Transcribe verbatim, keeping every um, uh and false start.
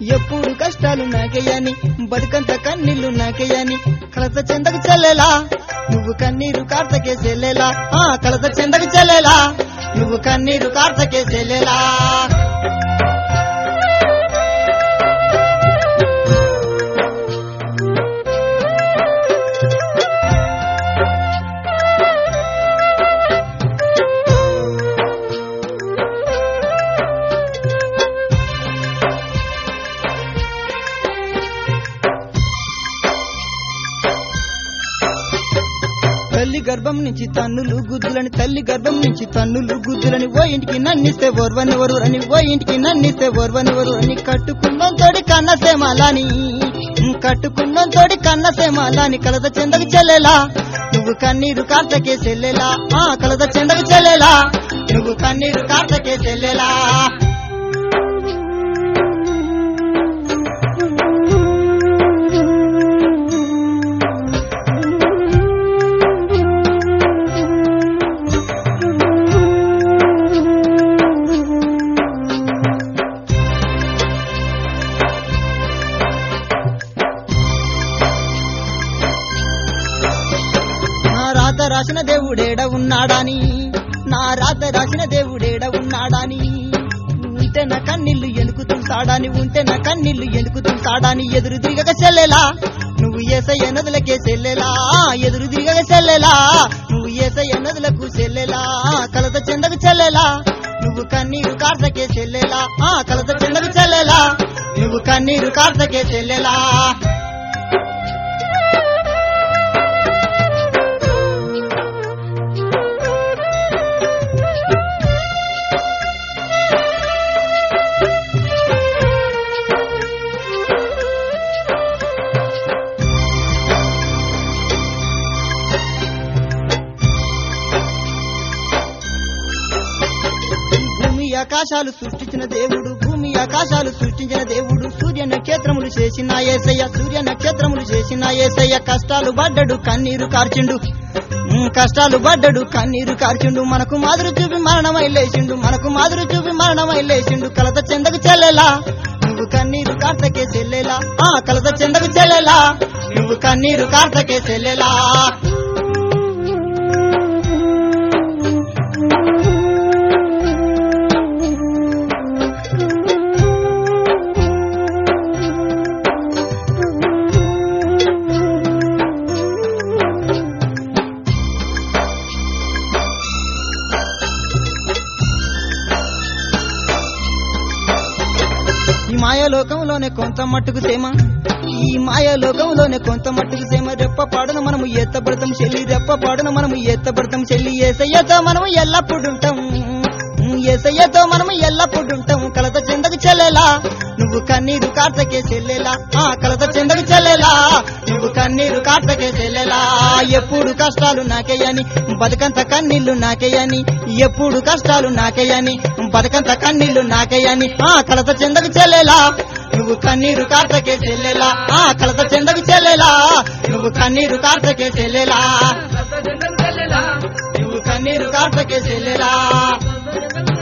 ఎప్పుడు కష్టాలు నాకేయని బతుకంత కన్నీళ్లు నాకేయని కలత చెందకు చెల్లెలా నువ్వు కన్నీరు కార్తకే చెల్లెలా ఆ కలత చెందకు చెల్లెలా నువ్వు కన్నీరు కార్తకే చెల్లెలా తల్లి గర్భం నుంచి తన్నులు గుద్దులని తల్లి గర్భం నుంచి తన్నులు గుద్దులని ఓ ఇంటికి నన్నిస్తే ఓర్వనివరు అని ఓ ఇంటికి నన్నిస్తే ఓర్వనివరు అని కట్టుకున్నాం తోడి కన్నసేమాలని కట్టుకున్నాం తోడి కన్నసేమాలని కలత చెందకు చెల్లెలా నువ్వు కన్నీరు కార్తకే చెల్లెలా ఆ కలత చెందకు చెల్లెలా నువ్వు కన్నీరు కార్తకే చెల్లెలా రాత రాసిన దేవుడేడ ఉన్నాడాని నా రాత రాసిన దేవుడేడ ఉన్నాడాని ఉంటే నా కన్నీళ్లు ఎందుకు తుంటాడాని ఉంటే నా కన్నీళ్లు ఎందుకు తుంటాడాని ఎదురు తిరగక చెల్లెలా నువ్వు ఏసయ్య నదులకే చెల్లెలా ఎదురు తిరగక చెల్లెలా నువ్వు ఏసయ్య నదులకు చెల్లెలా కలత చెందకు చెల్లెలా నువ్వు కన్నీరు కార్తకే చెల్లెలా ఆ కలత చెందకు చెల్లెలా నువ్వు కన్నీరు కార్తకే చెల్లెలా ఆకాశాలు సృష్టించిన దేవుడు భూమి ఆకాశాలు సృష్టించిన దేవుడు సూర్య నక్షత్రములు చేసిన యేసయ్య సూర్య నక్షత్రములు చేసిన యేసయ్య కష్టాలు పడ్డడు కన్నీరు కార్చిండు కష్టాలు పడ్డడు కన్నీరు కార్చిండు మనకు మాదిరి చూపి మరణమై లేచిండు మనకు మాదిరి చూపి మరణమై లేచిండు కలత చెందకు చెల్లెలా నువ్వు కన్నీరు కార్తకే చెల్లెలా ఆ కలత చెందకు చెల్లెలా నువ్వు కన్నీరు కార్తకే చెల్లెలా ఈ మాయాలోకంలోనే కొంత మట్టుకు సేమ ఈ మాయాలోకంలోనే కొంత మట్టుకు సేమ రెప్ప పాడున మనము ఎత్తబడతాం చెల్లి రెప్ప పాడున మనము ఎత్తబడతాం చెల్లి యేసయ్యతో మనము ఎల్లప్పుడు ఉంటాం యేసయ్యతో మనము ఎల్లప్పుడు ఉంటాం కలత చెందకు చెల్లెలా నువ్వు కన్నీరు కార్తకే చెల్లెలా ఆ కలత చెందకు చెల్లెలా నువ్వు కన్నీరు కార్తకే చెల్లెలా ఎప్పుడు కష్టాలు నాకేయని బతుకంత కన్నీళ్లు నాకేయని ఎప్పుడు కష్టాలు నాకేయని బతుకంత కన్నీళ్లు నాకేయని ఆ కలత చెందకు చెల్లెలా నువ్వు కన్నీరు కార్తకే చెల్లెలా ఆ కలత చెందకు చెల్లెలా నువ్వు కన్నీరు కార్తకే చెల్లెలా నువ్వు కన్నీరు కార్తకే చెల్లెలా